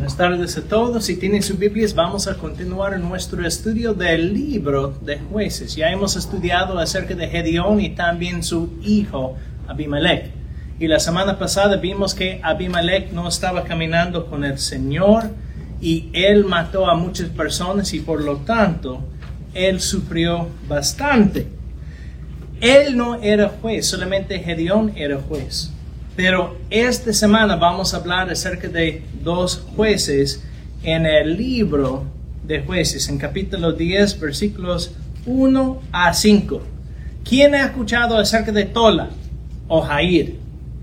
Buenas tardes a todos. Si tienen sus Biblias, vamos a continuar en nuestro estudio del libro de Jueces. Ya hemos estudiado acerca de Gedeón y también su hijo Abimelech. Y la semana pasada vimos que Abimelech no estaba caminando con el Señor y él mató a muchas personas y por lo tanto él sufrió bastante. Él no era juez, solamente Gedeón era juez. Pero esta semana vamos a hablar acerca de dos jueces en el libro de Jueces, en capítulo 10, versículos 1 a 5. ¿Quién ha escuchado acerca de Tola o Jair?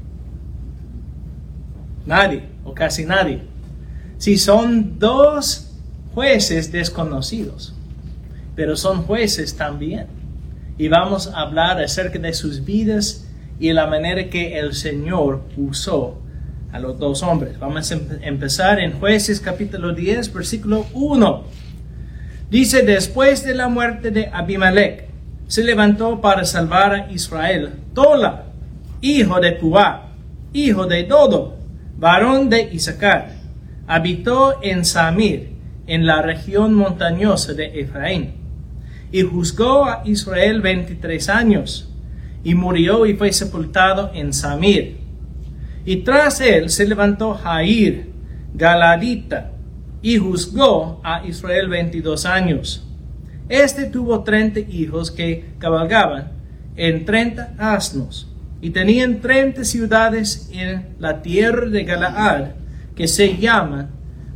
Nadie, o casi nadie. Sí, son dos jueces desconocidos, pero son jueces también. Y vamos a hablar acerca de sus vidas y la manera que el Señor usó a los dos hombres. Vamos a empezar en Jueces capítulo 10, versículo 1. Dice, después de la muerte de Abimelech, se levantó para salvar a Israel Tola, hijo de Puá, hijo de Dodo, varón de Isaacar. Habitó en Samir, en la región montañosa de Efraín, y juzgó a Israel 23 años. Y murió y fue sepultado en Samir. Y tras él se levantó Jair, Galadita, y juzgó a Israel 22 años. Este tuvo 30 hijos que cabalgaban en 30 asnos, y tenían 30 ciudades en la tierra de Galaad, que se llaman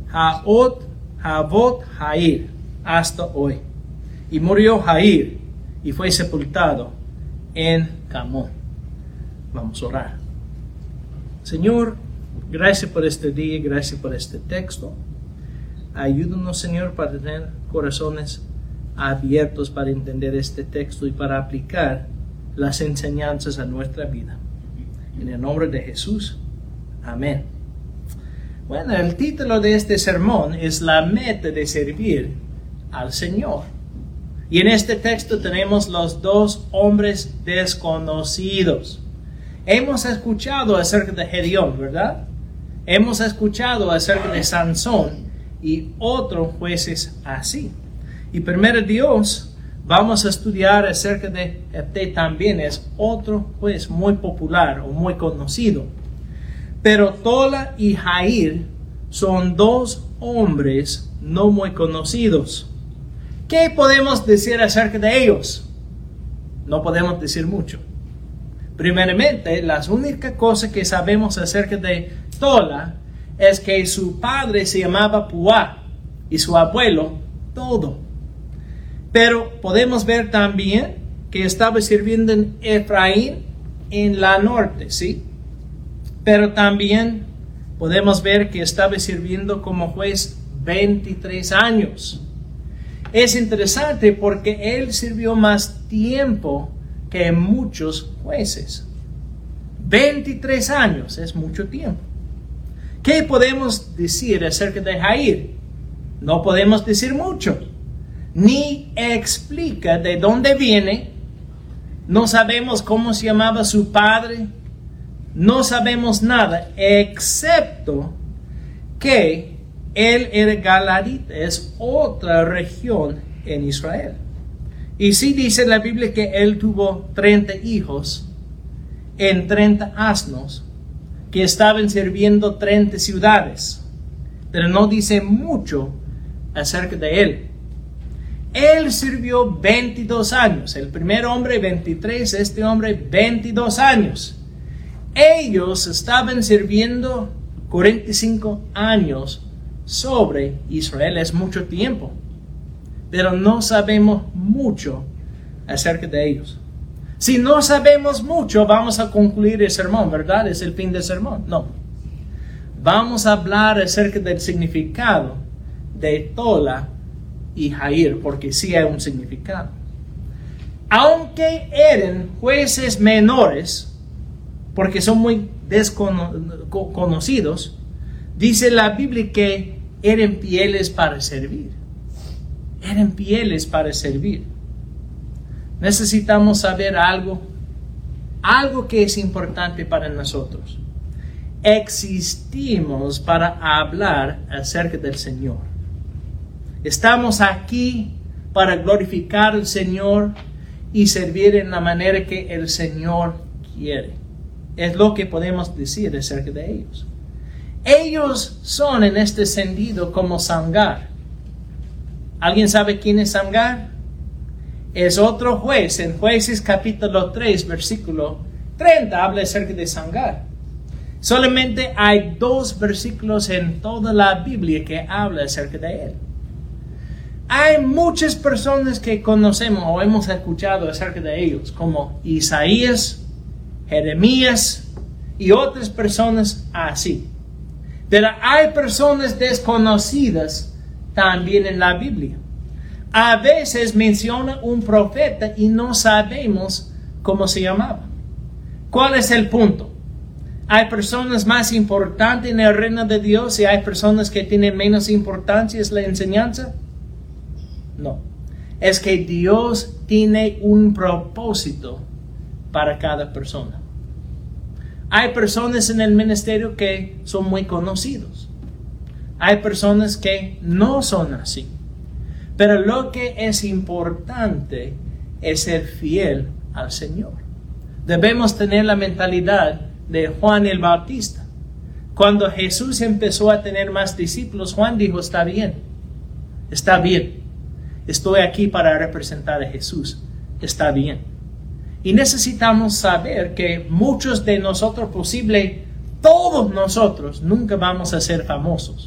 Havot Jair, hasta hoy. Y murió Jair, y fue sepultado en Camón. Vamos a orar. Señor, gracias por este día, gracias por este texto. Ayúdanos, Señor, para tener corazones abiertos para entender este texto y para aplicar las enseñanzas a nuestra vida. En el nombre de Jesús. Amén. Bueno, el título de este sermón es La meta de servir al Señor. Y en este texto tenemos los dos hombres desconocidos. Hemos escuchado acerca de Gedeón, ¿verdad? Hemos escuchado acerca de Sansón y otros jueces así. Y primero Dios, vamos a estudiar acerca de Jefté también. Es otro juez muy popular o muy conocido. Pero Tola y Jair son dos hombres no muy conocidos. ¿Qué podemos decir acerca de ellos? No podemos decir mucho. Primeramente, las únicas cosas que sabemos acerca de Tola es que su padre se llamaba Puá y su abuelo Dodo. Pero podemos ver también que estaba sirviendo en Efraín en la norte, ¿sí? Pero también podemos ver que estaba sirviendo como juez 23 años. Es interesante porque él sirvió más tiempo que muchos jueces. 23 años es mucho tiempo. ¿Qué podemos decir acerca de Jair? No podemos decir mucho. Ni explica de dónde viene. No sabemos cómo se llamaba su padre. No sabemos nada excepto que él era Galadita, es otra región en Israel. Y sí dice la Biblia que él tuvo 30 hijos en 30 asnos que estaban sirviendo 30 ciudades. Pero no dice mucho acerca de él. Él sirvió 22 años. El primer hombre 23, este hombre 22 años. Ellos estaban sirviendo 45 años sobre Israel. Es mucho tiempo, pero no sabemos mucho acerca de ellos. Si no sabemos mucho, vamos a concluir el sermón, ¿verdad? Es el fin del sermón. No. Vamos a hablar acerca del significado de Tola y Jair, porque sí hay un significado. Aunque eran jueces menores, porque son muy desconocidos, dice la Biblia que eran fieles para servir. Eran fieles para servir. Necesitamos saber algo que es importante para nosotros. existimos para hablar acerca del Señor. Estamos aquí para glorificar al Señor y servir en la manera que el Señor quiere. Es lo que podemos decir acerca de ellos. Ellos son en este sentido como Sangar. ¿Alguien sabe quién es Sangar? Es otro juez. En Jueces capítulo 3, versículo 30, habla acerca de Sangar. Solamente hay 2 versículos en toda la Biblia que habla acerca de él. Hay muchas personas que conocemos o hemos escuchado acerca de ellos, como Isaías, Jeremías y otras personas así. Pero hay personas desconocidas también en la Biblia. A veces menciona un profeta y no sabemos cómo se llamaba. ¿Cuál es el punto? ¿Hay personas más importantes en el reino de Dios y hay personas que tienen menos importancia en la enseñanza? No. Es que Dios tiene un propósito para cada persona. Hay personas en el ministerio que son muy conocidos. Hay personas que no son así. Pero lo que es importante es ser fiel al Señor. Debemos tener la mentalidad de Juan el Bautista. Cuando Jesús empezó a tener más discípulos, Juan dijo, está bien. Estoy aquí para representar a Jesús. Está bien. Y necesitamos saber que muchos de nosotros, posible todos nosotros, nunca vamos a ser famosos.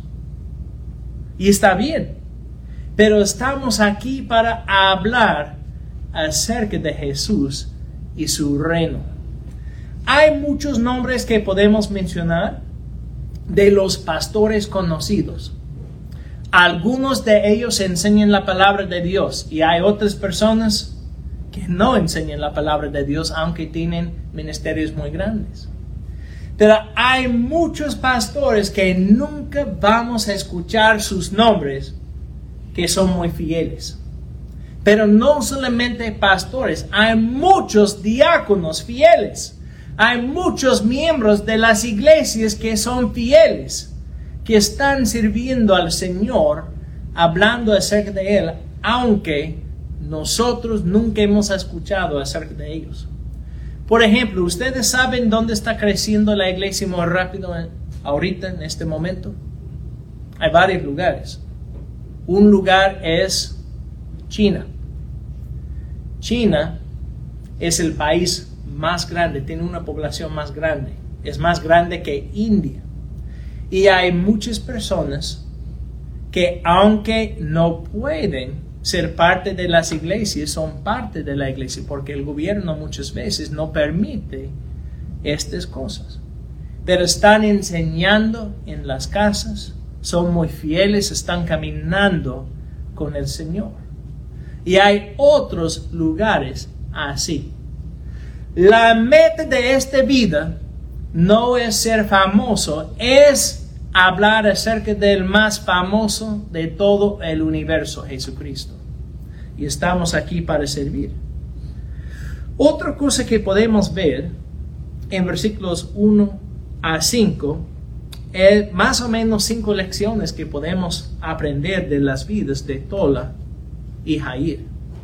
Y está bien. Pero estamos aquí para hablar acerca de Jesús y su reino. Hay muchos nombres que podemos mencionar de los pastores conocidos. Algunos de ellos enseñan la palabra de Dios y hay otras personas que no enseñan la palabra de Dios, aunque tienen ministerios muy grandes. Pero hay muchos pastores que nunca vamos a escuchar sus nombres, que son muy fieles. Pero no solamente pastores, hay muchos diáconos fieles. Hay muchos miembros de las iglesias que son fieles, que están sirviendo al Señor, hablando acerca de Él, aunque nosotros nunca hemos escuchado acerca de ellos. Por ejemplo, ¿ustedes saben dónde está creciendo la iglesia muy rápido ahorita, en este momento? Hay varios lugares. Un lugar es China. China es el país más grande, tiene una población más grande. Es más grande que India. Y hay muchas personas que, aunque no pueden ser parte de las iglesias, son parte de la iglesia, porque el gobierno muchas veces no permite estas cosas. Pero están enseñando en las casas, son muy fieles, están caminando con el Señor. Y hay otros lugares así. La meta de esta vida no es ser famoso, es hablar acerca del más famoso de todo el universo, Jesucristo. Y estamos aquí para servir. Otra cosa que podemos ver en versículos 1 a 5 es más o menos 5 lecciones que podemos aprender de las vidas de Tola y Jair.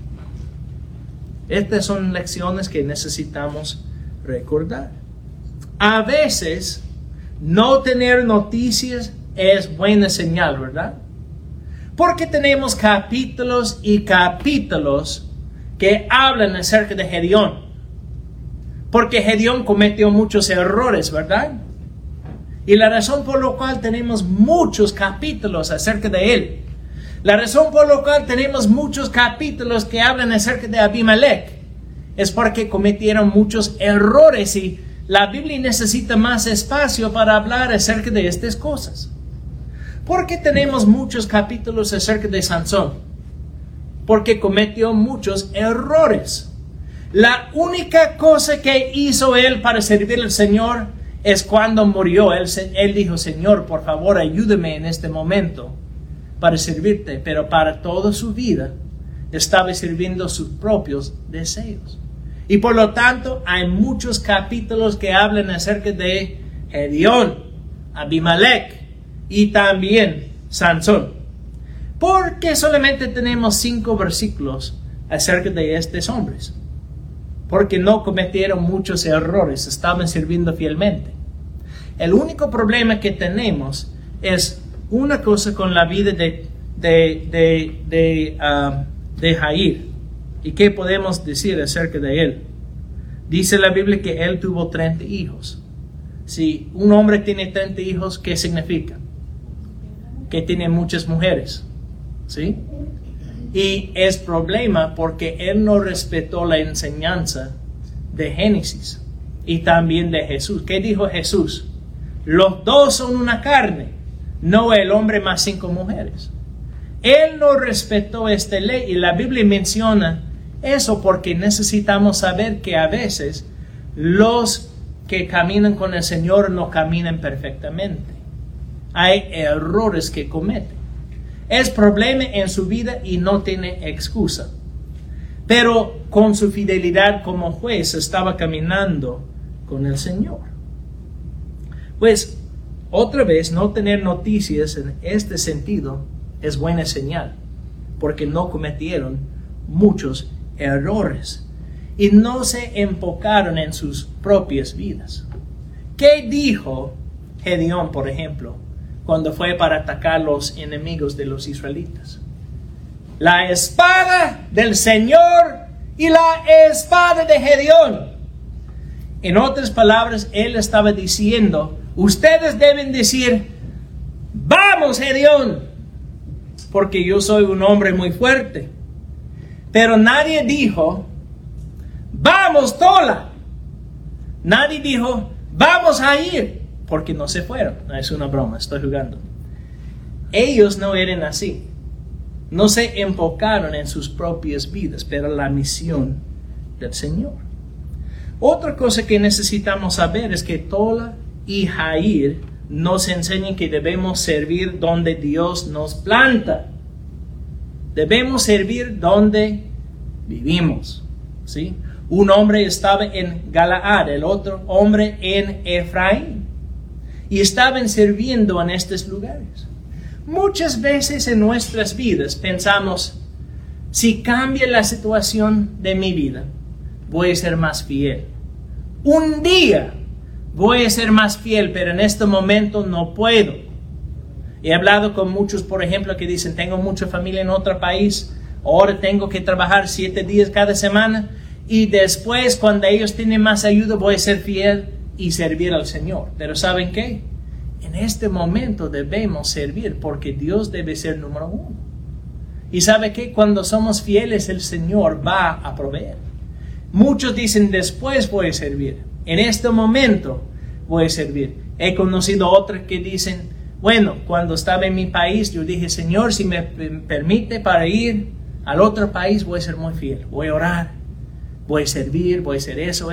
Estas son lecciones que necesitamos recordar. A veces, no tener noticias es buena señal, ¿verdad? Porque tenemos capítulos y capítulos que hablan acerca de Gedeón. Porque Gedeón cometió muchos errores, ¿verdad? Y la razón por la cual tenemos muchos capítulos acerca de él. La razón por la cual tenemos muchos capítulos que hablan acerca de Abimelech es porque cometieron muchos errores y la Biblia necesita más espacio para hablar acerca de estas cosas. ¿Por qué tenemos muchos capítulos acerca de Sansón? Porque cometió muchos errores. La única cosa que hizo él para servir al Señor es cuando murió. Él dijo, Señor, por favor, ayúdame en este momento para servirte. Pero para toda su vida estaba sirviendo sus propios deseos. Y por lo tanto, hay muchos capítulos que hablan acerca de Gedeón, Abimelech y también Sansón. ¿Por qué solamente tenemos 5 versículos acerca de estos hombres? Porque no cometieron muchos errores, estaban sirviendo fielmente. El único problema que tenemos es una cosa con la vida de Jair. ¿Y qué podemos decir acerca de él? Dice la Biblia que él tuvo 30 hijos. Si un hombre tiene 30 hijos, ¿qué significa? Que tiene muchas mujeres. ¿Sí? Y es problema porque él no respetó la enseñanza de Génesis y también de Jesús. ¿Qué dijo Jesús? Los dos son una carne, no el hombre más 5 mujeres. Él no respetó esta ley y la Biblia menciona eso porque necesitamos saber que a veces los que caminan con el Señor no caminan perfectamente. Hay errores que cometen. Es problema en su vida y no tiene excusa. Pero con su fidelidad como juez estaba caminando con el Señor. Pues, otra vez, no tener noticias en este sentido es buena señal, porque no cometieron muchos errores y no se enfocaron en sus propias vidas. ¿Qué dijo Gedeón, por ejemplo, cuando fue para atacar los enemigos de los israelitas? La espada del Señor y la espada de Gedeón. En otras palabras, él estaba diciendo, ustedes deben decir, vamos Gedeón, porque yo soy un hombre muy fuerte. Pero nadie dijo, vamos Tola. Nadie dijo, vamos a ir, porque no se fueron. No, es una broma, estoy jugando. Ellos no eran así. No se enfocaron en sus propias vidas, pero la misión del Señor. Otra cosa que necesitamos saber es que Tola y Jair nos enseñan que debemos servir donde Dios nos planta. Debemos servir donde vivimos. ¿Sí? Un hombre estaba en Galaad, el otro hombre en Efraín. Y estaban sirviendo en estos lugares. Muchas veces en nuestras vidas pensamos, si cambia la situación de mi vida, voy a ser más fiel. Un día voy a ser más fiel, pero en este momento no puedo. He hablado con muchos, por ejemplo, que dicen, tengo mucha familia en otro país, ahora tengo que trabajar 7 días cada semana, y después, cuando ellos tienen más ayuda, voy a ser fiel y servir al Señor. Pero ¿saben qué? En este momento debemos servir porque Dios debe ser número 1. Y ¿sabe qué? Cuando somos fieles, el Señor va a proveer. Muchos dicen, después voy a servir. En este momento voy a servir. He conocido otros que dicen, bueno, cuando estaba en mi país, yo dije, Señor, si me permite para ir al otro país, voy a ser muy fiel. Voy a orar, voy a servir, voy a hacer eso.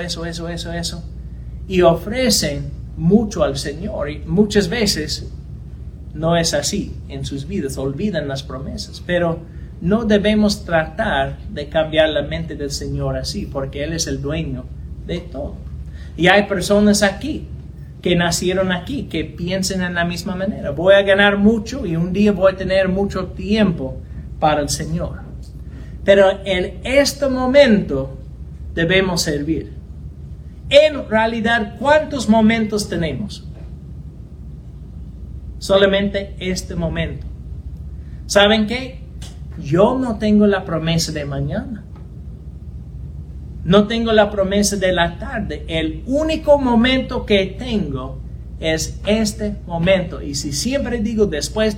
Y ofrecen mucho al Señor. Y muchas veces no es así en sus vidas. Olvidan las promesas. Pero no debemos tratar de cambiar la mente del Señor así, porque Él es el dueño de todo. Y hay personas aquí que nacieron aquí, que piensan en la misma manera. Voy a ganar mucho y un día voy a tener mucho tiempo para el Señor. Pero en este momento debemos servir. En realidad, ¿cuántos momentos tenemos? Solamente este momento. ¿Saben qué? Yo no tengo la promesa de mañana. No tengo la promesa de la tarde. El único momento que tengo es este momento. Y si siempre digo después,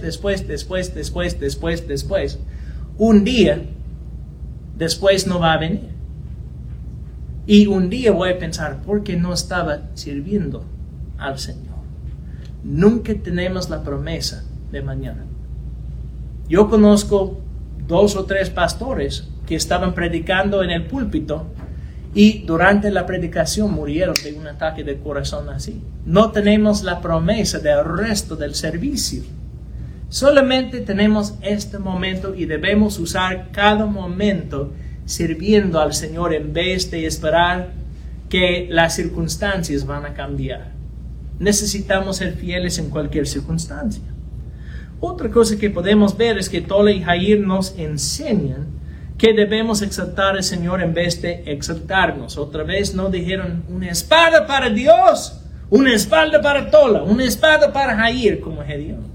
un día después no va a venir. Y un día voy a pensar, ¿por qué no estaba sirviendo al Señor? Nunca tenemos la promesa de mañana. Yo conozco 2 o 3 pastores que estaban predicando en el púlpito y durante la predicación murieron de un ataque de corazón así. No tenemos la promesa del resto del servicio. Solamente tenemos este momento y debemos usar cada momento sirviendo al Señor en vez de esperar que las circunstancias van a cambiar. necesitamos ser fieles en cualquier circunstancia. Otra cosa que podemos ver es que Tola y Jair nos enseñan que debemos exaltar al Señor en vez de exaltarnos. Otra vez no dijeron una espada para Dios, una espada para Tola, una espada para Jair, como Gedeón.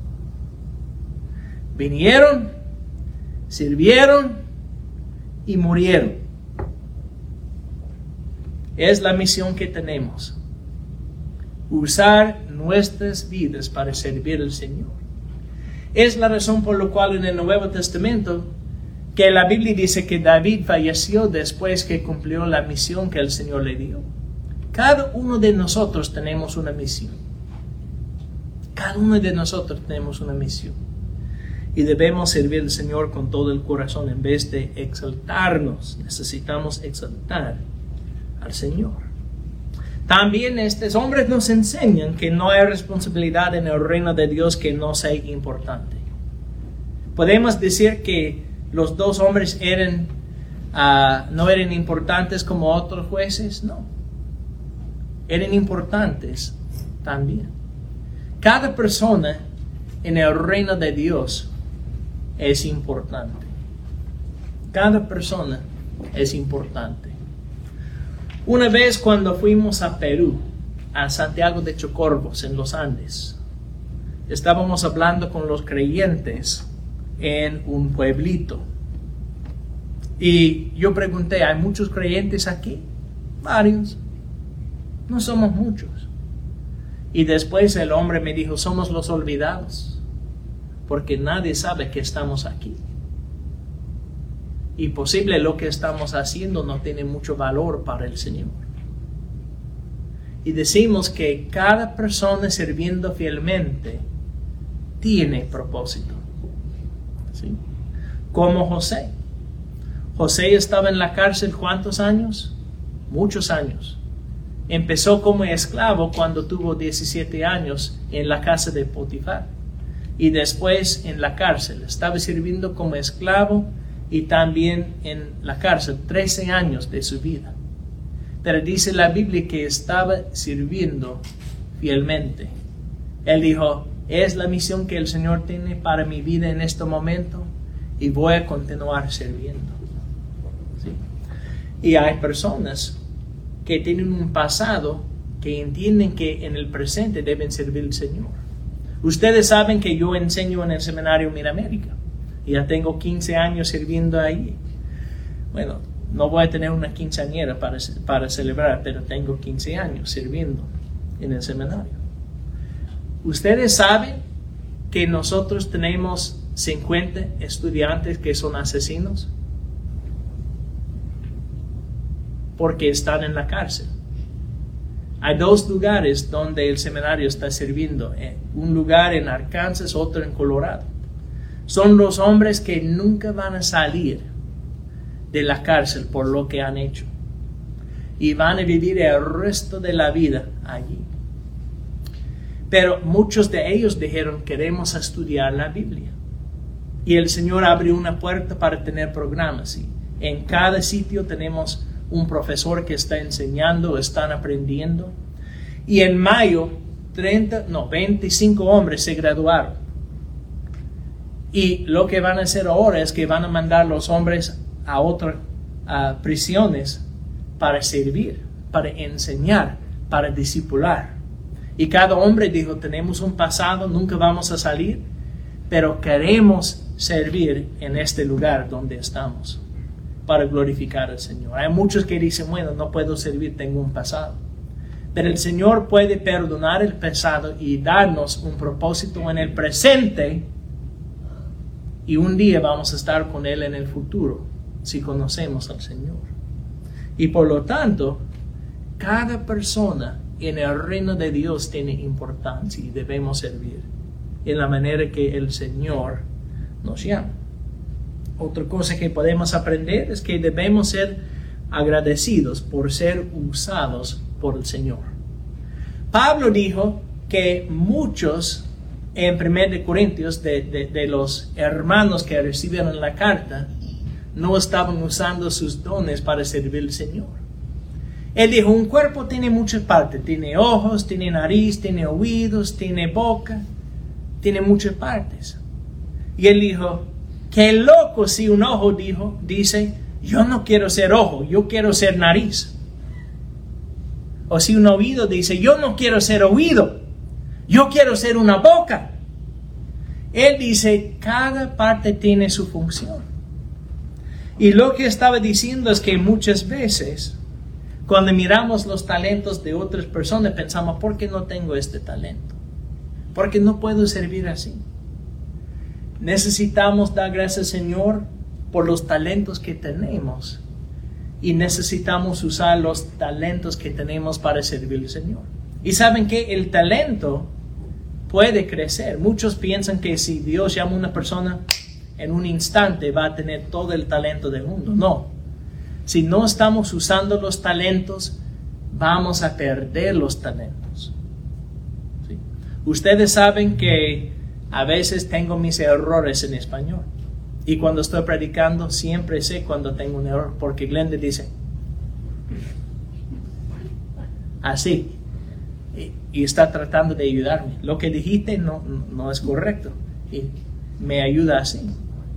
Vinieron, sirvieron y murieron. Es la misión que tenemos. Usar nuestras vidas para servir al Señor. Es la razón por la cual en el Nuevo Testamento que la Biblia dice que David falleció después que cumplió la misión que el Señor le dio. Cada uno de nosotros tenemos una misión. Cada uno de nosotros tenemos una misión. Y debemos servir al Señor con todo el corazón en vez de exaltarnos. Necesitamos exaltar al Señor. También estos hombres nos enseñan que no hay responsabilidad en el reino de Dios que no sea importante. Podemos decir que los dos hombres no eran importantes como otros jueces, no. Eran importantes también. Cada persona en el reino de Dios es importante. Cada persona es importante. Una vez cuando fuimos a Perú, a Santiago de Chocorvos, en los Andes, estábamos hablando con los creyentes en un pueblito. Y yo pregunté, ¿hay muchos creyentes aquí? Varios. No somos muchos. Y después el hombre me dijo, somos los olvidados, porque nadie sabe que estamos aquí. Y posible lo que estamos haciendo no tiene mucho valor para el Señor. Y decimos que cada persona sirviendo fielmente tiene propósito. ¿Sí? Como José. José estaba en la cárcel ¿cuántos años? Muchos años. Empezó como esclavo cuando tuvo 17 años en la casa de Potifar. Y después en la cárcel. Estaba sirviendo como esclavo y también en la cárcel 13 años de su vida. Pero dice la Biblia que estaba sirviendo fielmente. Él dijo, es la misión que el Señor tiene para mi vida en este momento y voy a continuar sirviendo. ¿Sí? Y hay personas que tienen un pasado que entienden que en el presente deben servir al Señor. Ustedes saben que yo enseño en el seminario Miramérica. Ya tengo 15 años sirviendo ahí. Bueno, no voy a tener una quinceañera para celebrar, pero tengo 15 años sirviendo en el seminario. Ustedes saben que nosotros tenemos 50 estudiantes que son asesinos porque están en la cárcel. Hay 2 lugares donde el seminario está sirviendo. Un lugar en Arkansas, otro en Colorado. Son los hombres que nunca van a salir de la cárcel por lo que han hecho. Y van a vivir el resto de la vida allí. Pero muchos de ellos dijeron, queremos estudiar la Biblia. Y el Señor abrió una puerta para tener programas. Y en cada sitio tenemos un profesor que está enseñando, están aprendiendo. Y en mayo, 25 hombres se graduaron. Y lo que van a hacer ahora es que van a mandar los hombres a otras prisiones para servir, para enseñar, para discipular. Y cada hombre dijo, tenemos un pasado, nunca vamos a salir, pero queremos servir en este lugar donde estamos para glorificar al Señor. Hay muchos que dicen, bueno, no puedo servir, tengo un pasado. Pero el Señor puede perdonar el pasado y darnos un propósito en el presente. Y un día vamos a estar con Él en el futuro, si conocemos al Señor. Y por lo tanto, cada persona en el reino de Dios tiene importancia y debemos servir en la manera que el Señor nos llama. Otra cosa que podemos aprender es que debemos ser agradecidos por ser usados por el Señor. Pablo dijo que muchos en 1 Corintios de los hermanos que recibieron la carta no estaban usando sus dones para servir al Señor. Él dijo, un cuerpo tiene muchas partes. Tiene ojos, tiene nariz, tiene oídos, tiene boca. Tiene muchas partes. Y él dijo, qué loco si un ojo dice, yo no quiero ser ojo, yo quiero ser nariz. O si un oído dice, yo no quiero ser oído, yo quiero ser una boca. Él dice, cada parte tiene su función. Y lo que estaba diciendo es que muchas veces, cuando miramos los talentos de otras personas, pensamos, ¿por qué no tengo este talento? ¿Por qué no puedo servir así? Necesitamos dar gracias al Señor por los talentos que tenemos. Y necesitamos usar los talentos que tenemos para servir al Señor. Y saben que el talento puede crecer. Muchos piensan que si Dios llama a una persona, en un instante va a tener todo el talento del mundo. No. Si no estamos usando los talentos, vamos a perder los talentos. ¿Sí? Ustedes saben que a veces tengo mis errores en español. Y cuando estoy predicando, siempre sé cuando tengo un error. Porque Glenda dice, así. Y está tratando de ayudarme. Lo que dijiste no es correcto. Y me ayuda así.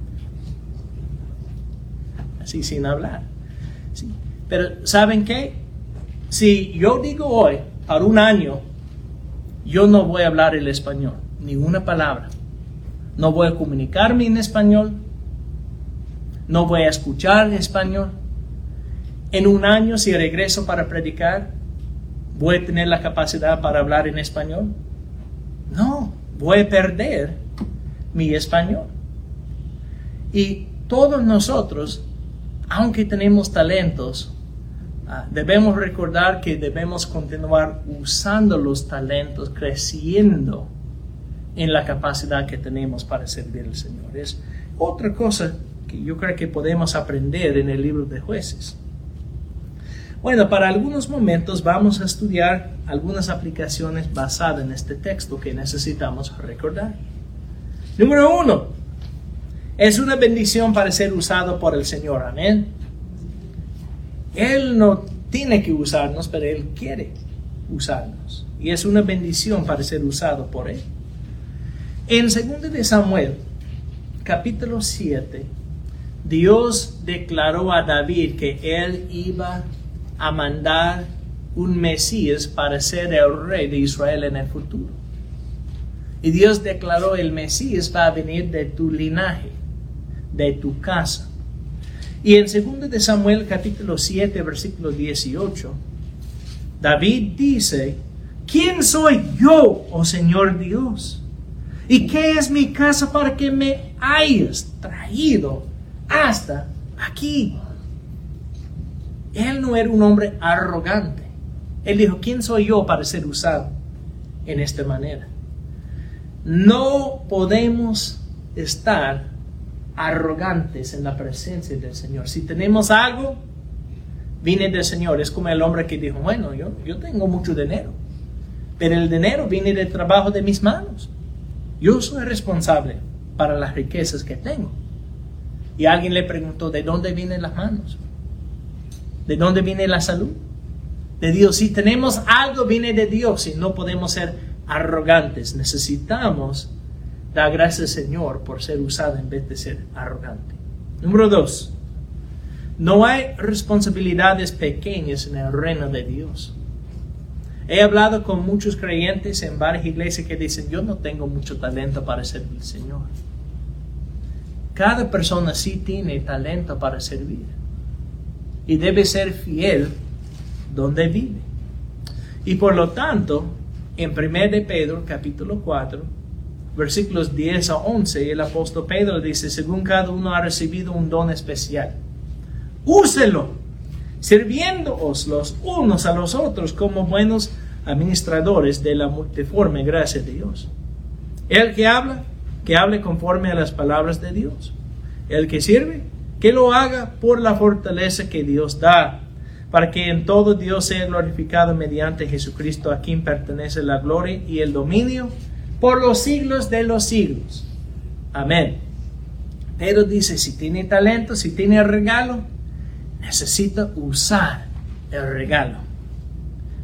Así sin hablar. Sí. Pero ¿saben qué? Si yo digo hoy, para un año, yo no voy a hablar el español. Ni una palabra. No voy a comunicarme en español. No voy a escuchar español. En un año, si regreso para predicar, ¿voy a tener la capacidad para hablar en español? No, voy a perder mi español. Y todos nosotros, aunque tenemos talentos, debemos recordar que debemos continuar usando los talentos, creciendo en la capacidad que tenemos para servir al Señor. Es otra cosa que yo creo que podemos aprender en el libro de Jueces. Bueno, para algunos momentos vamos a estudiar algunas aplicaciones basadas en este texto que necesitamos recordar. Número 1. Es una bendición para ser usado por el Señor. Amén. Él no tiene que usarnos, pero Él quiere usarnos. Y es una bendición para ser usado por Él. En 2 de Samuel, capítulo 7, Dios declaró a David que Él iba a mandar un Mesías para ser el rey de Israel en el futuro. Y Dios declaró, el Mesías va a venir de tu linaje, de tu casa. Y en 2 de Samuel, capítulo 7, versículo 18, David dice, ¿quién soy yo, oh Señor Dios? ¿Y qué es mi casa para que me hayas traído hasta aquí? Él no era un hombre arrogante. Él dijo, ¿quién soy yo para ser usado en esta manera? No podemos estar arrogantes en la presencia del Señor. Si tenemos algo, viene del Señor. Es como el hombre que dijo, bueno, yo tengo mucho dinero, pero el dinero viene del trabajo de mis manos. Yo soy responsable para las riquezas que tengo. Y alguien le preguntó, ¿de dónde vienen las manos? ¿De dónde viene la salud? De Dios. Si tenemos algo, viene de Dios y no podemos ser arrogantes. Necesitamos dar gracias al Señor por ser usado en vez de ser arrogante. Número 2. No hay responsabilidades pequeñas en el reino de Dios. He hablado con muchos creyentes en varias iglesias que dicen, yo no tengo mucho talento para servir al Señor. Cada persona sí tiene talento para servir. Y debe ser fiel donde vive. Y por lo tanto, en 1 de Pedro, capítulo 4, versículos 10 a 11, el apóstol Pedro dice, según cada uno ha recibido un don especial, úselo, sirviéndoos los unos a los otros como buenos administradores de la multiforme gracia de Dios. El que habla, que hable conforme a las palabras de Dios. El que sirve, que lo haga por la fortaleza que Dios da, para que en todo Dios sea glorificado mediante Jesucristo, a quien pertenece la gloria y el dominio por los siglos de los siglos. Amén. Pedro dice, si tiene talento, si tiene regalo, necesita usar el regalo.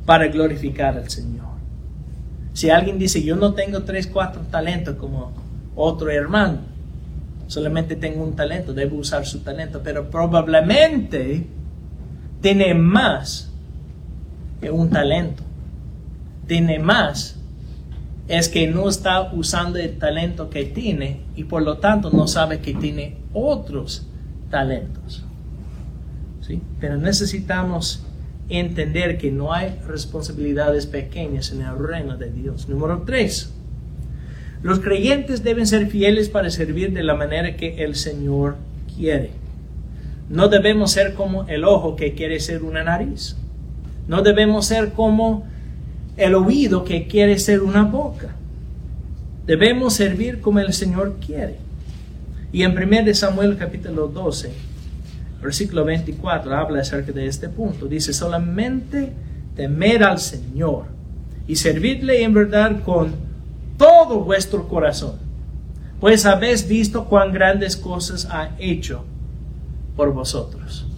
para glorificar al Señor. Si alguien dice, yo no tengo 3, 4 talentos como otro hermano, solamente tengo un talento, debo usar su talento, pero probablemente tiene más que un talento. Tiene más. Es que no está usando el talento que tiene y por lo tanto no sabe que tiene otros talentos. ¿Sí? Pero necesitamos entender que no hay responsabilidades pequeñas en el reino de Dios. Número 3. Los creyentes deben ser fieles para servir de la manera que el Señor quiere. No debemos ser como el ojo que quiere ser una nariz. No debemos ser como el oído que quiere ser una boca. Debemos servir como el Señor quiere. Y en 1 Samuel capítulo 12, versículo 24, habla acerca de este punto. Dice, solamente temed al Señor y servidle en verdad con todo vuestro corazón, pues habéis visto cuán grandes cosas ha hecho por vosotros.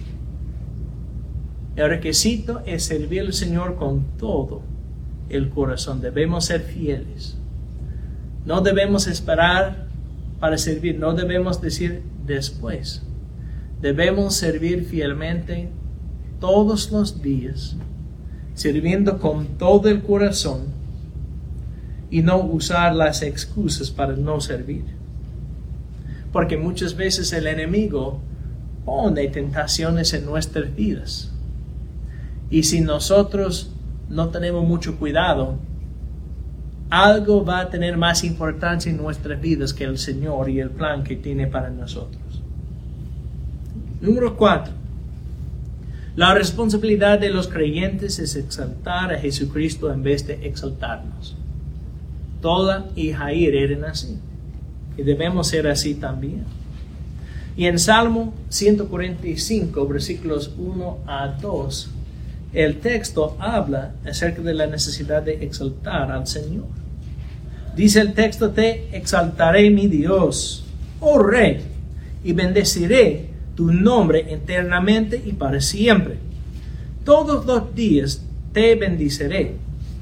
El requisito es servir al Señor con todo el corazón. Debemos ser fieles. No debemos esperar para servir. No debemos decir después. Debemos servir fielmente todos los días, sirviendo con todo el corazón y no usar las excusas para no servir. Porque muchas veces el enemigo pone tentaciones en nuestras vidas. Y si nosotros no tenemos mucho cuidado, algo va a tener más importancia en nuestras vidas que el Señor y el plan que tiene para nosotros. Número 4. La responsabilidad de los creyentes es exaltar a Jesucristo en vez de exaltarnos. Toda y Jair eran así. Y debemos ser así también. Y en Salmo 145, versículos 1 a 2, el texto habla acerca de la necesidad de exaltar al Señor. Dice el texto, te exaltaré mi Dios, oh Rey, y bendeciré tu nombre eternamente y para siempre. Todos los días te bendiciré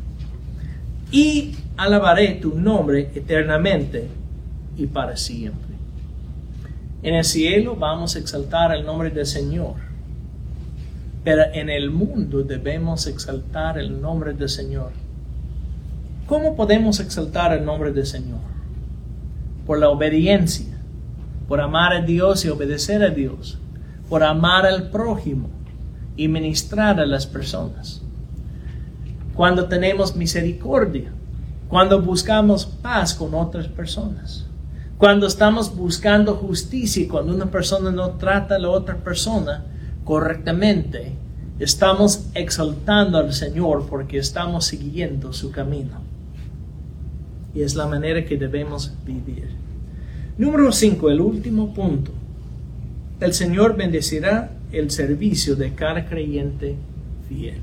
y alabaré tu nombre eternamente y para siempre. En el cielo vamos a exaltar el nombre del Señor. Pero en el mundo debemos exaltar el nombre del Señor. ¿Cómo podemos exaltar el nombre del Señor? Por la obediencia, por amar a Dios y obedecer a Dios, por amar al prójimo y ministrar a las personas. Cuando tenemos misericordia, cuando buscamos paz con otras personas, cuando estamos buscando justicia y cuando una persona no trata a la otra persona correctamente, estamos exaltando al Señor porque estamos siguiendo su camino. Y es la manera que debemos vivir. Número 5, el último punto. El Señor bendecirá el servicio de cada creyente fiel.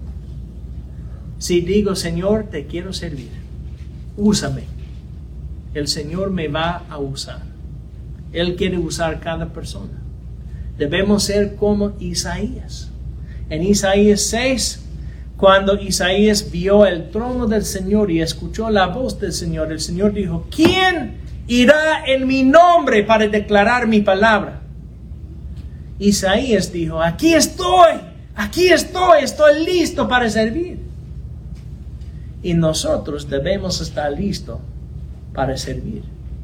Si digo, Señor, te quiero servir, úsame, el Señor me va a usar. Él quiere usar cada persona. Debemos ser como Isaías. En Isaías 6, cuando Isaías vio el trono del Señor y escuchó la voz del Señor, el Señor dijo, ¿quién irá en mi nombre para declarar mi palabra? Isaías dijo, aquí estoy, estoy listo para servir. Y nosotros debemos estar listos para servir.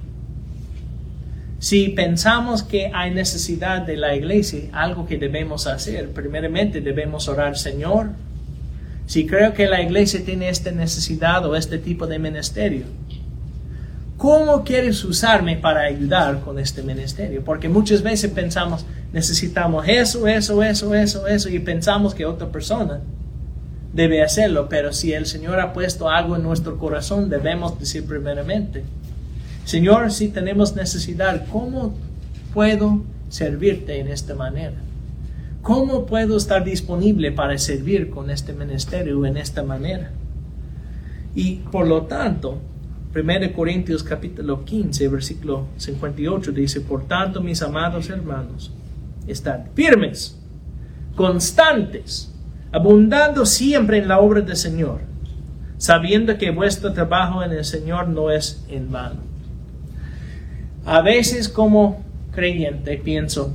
Si pensamos que hay necesidad de la iglesia, algo que debemos hacer, primeramente debemos orar, Señor, si creo que la iglesia tiene esta necesidad o este tipo de ministerio, ¿cómo quieres usarme para ayudar con este ministerio? Porque muchas veces pensamos, necesitamos eso, y pensamos que otra persona debe hacerlo, pero si el Señor ha puesto algo en nuestro corazón, debemos decir primeramente, Señor, si tenemos necesidad, ¿cómo puedo servirte en esta manera? ¿Cómo puedo estar disponible para servir con este ministerio en esta manera? Y por lo tanto, 1 Corintios capítulo 15, versículo 58 dice, por tanto, mis amados hermanos, estad firmes, constantes, abundando siempre en la obra del Señor, sabiendo que vuestro trabajo en el Señor no es en vano. A veces como creyente pienso,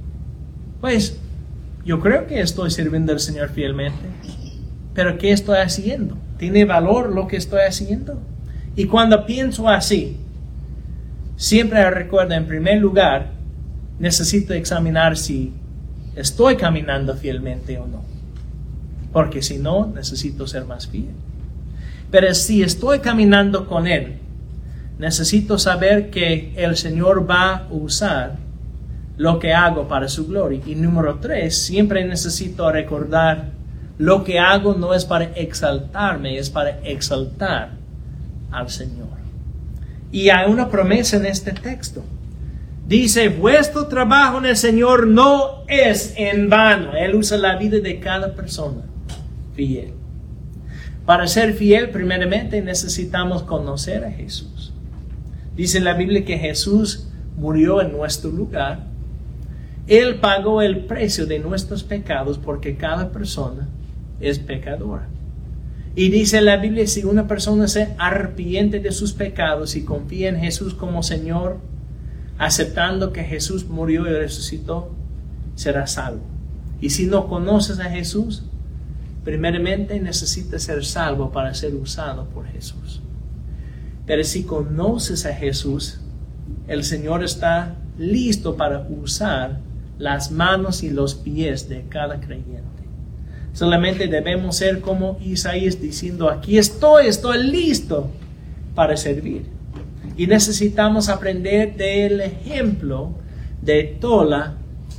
pues yo creo que estoy sirviendo al Señor fielmente, pero ¿qué estoy haciendo? ¿Tiene valor lo que estoy haciendo? Y cuando pienso así, siempre recuerdo, en primer lugar, necesito examinar si estoy caminando fielmente o no. Porque si no, necesito ser más fiel. Pero si estoy caminando con Él, necesito saber que el Señor va a usar lo que hago para su gloria. Y número 3, siempre necesito recordar, lo que hago no es para exaltarme, es para exaltar al Señor. Y hay una promesa en este texto. Dice, vuestro trabajo en el Señor no es en vano. Él usa la vida de cada persona fiel. Para ser fiel, primeramente necesitamos conocer a Jesús. Dice la Biblia que Jesús murió en nuestro lugar. Él pagó el precio de nuestros pecados porque cada persona es pecadora. Y dice la Biblia, si una persona se arrepiente de sus pecados y confía en Jesús como Señor, aceptando que Jesús murió y resucitó, será salvo. Y si no conoces a Jesús, primeramente necesitas ser salvo para ser usado por Jesús. Pero si conoces a Jesús, el Señor está listo para usar las manos y los pies de cada creyente. Solamente debemos ser como Isaías diciendo, aquí estoy listo para servir. Y necesitamos aprender del ejemplo de Tola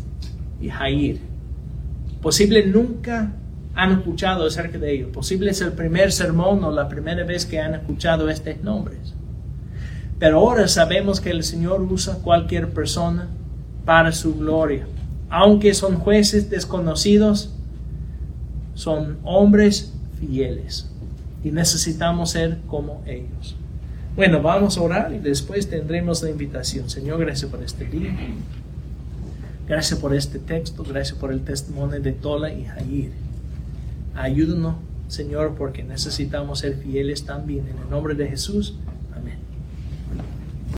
y Jair. Posible nunca han escuchado acerca de ellos. Posible es el primer sermón o la primera vez que han escuchado estos nombres. Pero ahora sabemos que el Señor usa cualquier persona para su gloria. Aunque son jueces desconocidos, son hombres fieles. Y necesitamos ser como ellos. Bueno, vamos a orar y después tendremos la invitación. Señor, gracias por este día. Gracias por este texto. Gracias por el testimonio de Tola y Jair. Ayúdanos, Señor, porque necesitamos ser fieles también. En el nombre de Jesús.